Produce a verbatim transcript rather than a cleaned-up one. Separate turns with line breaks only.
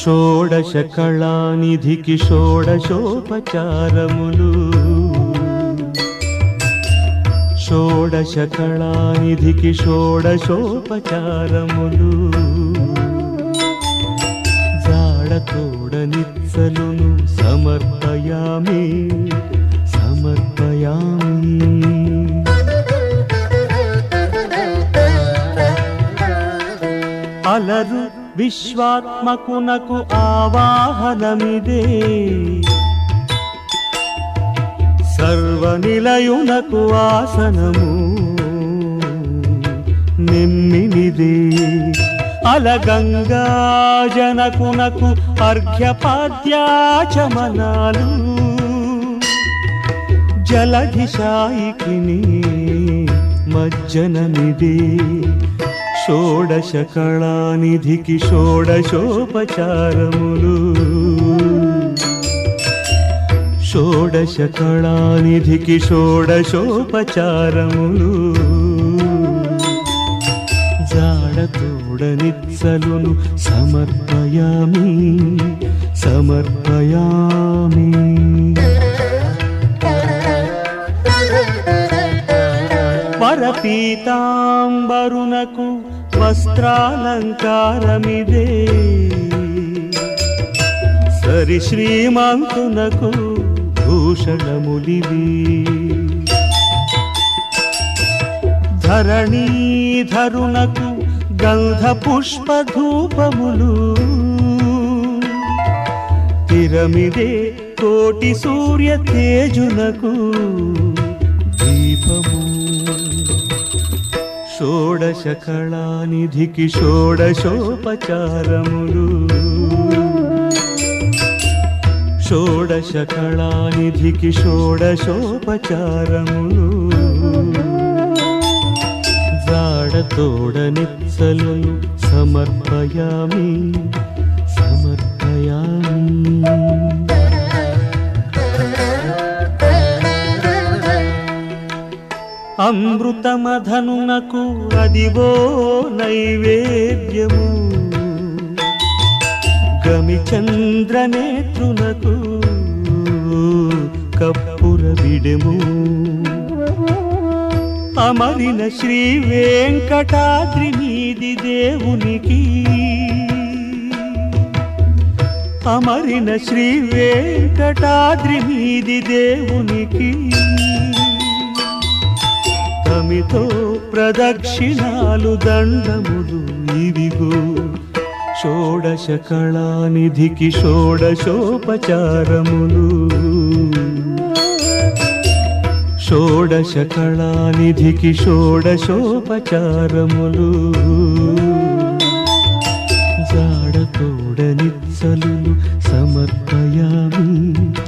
షోడశ కళానిధికి షోడశోపచారములు షోడశ కళానిధికి షోడశోపచారములు జాడతోడనిత్సలును సమర్పయామి సమర్పయామి. అలరు విశ్వాత్మకునకు ఆవాహనమిదే సర్వనిలయునకు ఆసనము నిమ్మినిదే అలగంగా జనకునకు అర్ఘ్యపాద్యాచమనాలు జలధిశాయికిని మజ్జనమిదే షోడశ కళానిధికి షోడశోపచారములు షోడశ కళానిధికి షోడశోపచారములు జాడతోడనిత్సలును సమర్పయామి సమర్పయామి. వరపీతాంబరునకు వస్త్రాలంకారమిదే సరి శ్రీమంతునకు భూషణములివి ధరణీధరునకు గంధ పుష్ప ధూపములు తిరమిదే కోటి సూర్య తేజునకు దీపము షోడశ కళానిధికి షోడశోపచారములు షోడశ కళానిధికి షోడశోపచారములు జాడతోడనిత్సలును సమర్పయామి సమర్పయామి. అమృతమధనునకు అదివో నైవేద్యము గమిచంద్రనేత్రునకు కప్పుర విడెము అమరిన శ్రీ వెంకటాద్రి మీది దేవునికి అమరిన శ్రీ వెంకటాద్రి మీది దేవునికి తమితో ప్రదక్షిణాలు దండములు ఇవిగో షోడశ కళానిధికి షోడశోపచారములు షోడశ కళానిధికి షోడశోపచారములు జాడతోడనిత్సలును సమర్పయామి